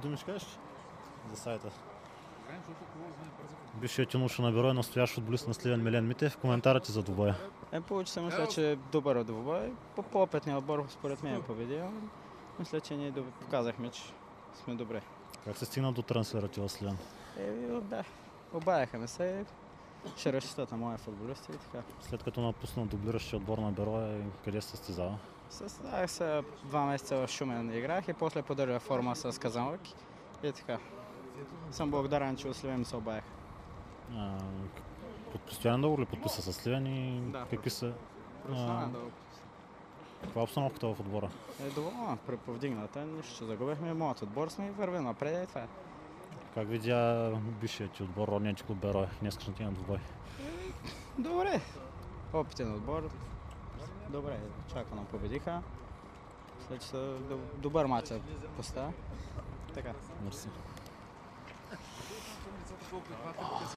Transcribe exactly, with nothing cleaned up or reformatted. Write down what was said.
думи ще кажеш за сайта? Бившият Тинуша на бюро е настоящ футболист на Сливен Милен Митев. Коментарът ти за двубоя? Е, получи се, мисля, че е добър двубой. По-опитният отбор според мен е победил. Мисля, че ние показахме, че сме добре. Как се стигна до трансфера ти в Сливен? Е, да. Обаяха ме се. Ще разчитат на моя футболисти и така. След като напусна дублиращия отбор на бюро, къде се състезава? Състезах се два месеца в Шумен играх и после поддържах форма с Казанлък и така. Съм благодарен, че от Сливен се обаях. А, под постоянен договор ли подписа с Сливен и да, какви са? Професионален договор. Каква е обстановката в отбора? Е доволна, повдигната, нищо, че загубихме. Моят отбор сме и върви напред и това е. Как видя бившият ти отбор, родният ти клуб Берое, днескашната на двубой? Добре. Опитен отбор. Добре, чакано победиха. След че са добър матч поставя. Така. Мерси.